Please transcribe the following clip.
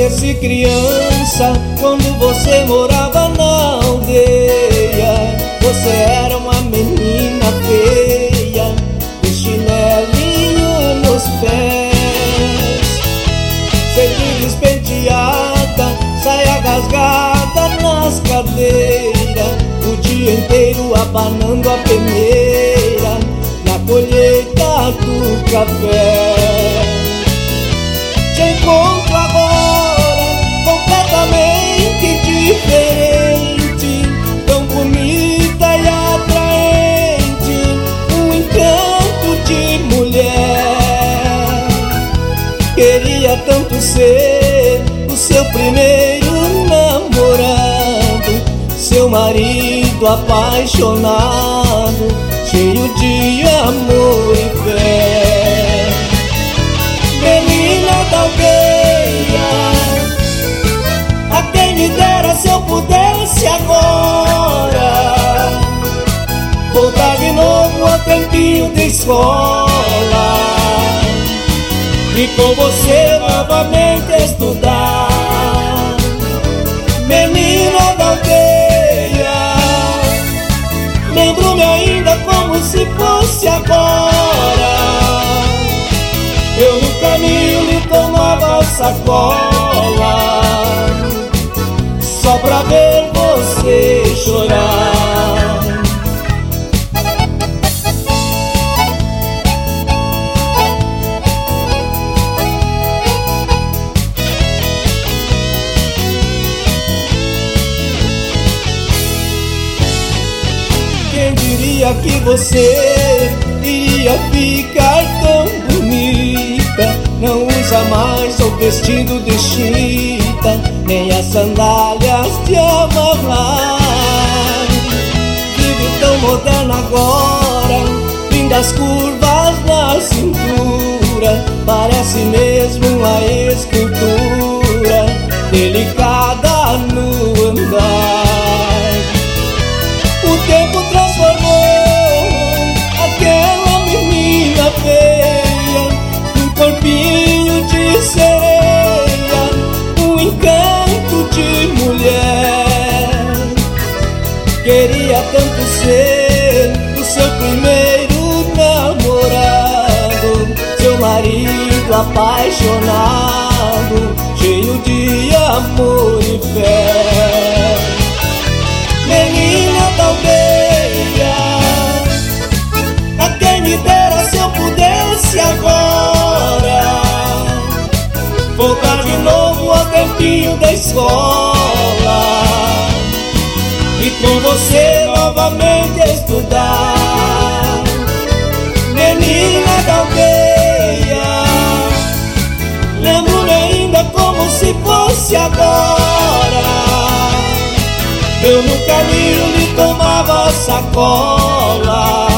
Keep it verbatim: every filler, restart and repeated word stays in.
conheci criança quando você morava na aldeia. Você era uma menina feia, de chinelinho nos pés, sempre despenteada, saia rasgada nas cadeiras, o dia inteiro abanando a peneira na colheita do café. Te encontro agora completamente diferente, tão bonita e atraente, um encanto de mulher. Queria tanto ser o seu primeiro namorado, seu marido apaixonado, cheio de amor e fé. Menina da aldeia, a quem me dera se eu pudesse agora voltar de novo ao tempinho de escola e com você novamente estudar. Menina da aldeia, lembro-me ainda como se fosse agora. Eu no caminho lhe tomava sacola, só pra ver você chorar. Quem diria que você iria ficar tão bonita? Não usa mais o vestido de chita, nem as sandálias de amarrar. Vive tão moderna agora, lindas curvas na cintura, parece mesmo uma escultura delicada no andar. O tempo transformou aquela menina feia num corpinho de sereia, um encanto de mulher. Queria tanto ser o seu primeiro namorado, seu marido apaixonado, cheio de amor e fé. Menina da aldeia, a quem me dera se eu pudesse agora voltar de novo ao tempinho da escola e com você novamente estudar. Menina da aldeia, lembro-me ainda como se fosse agora. Eu no caminho lhe tomava sacola,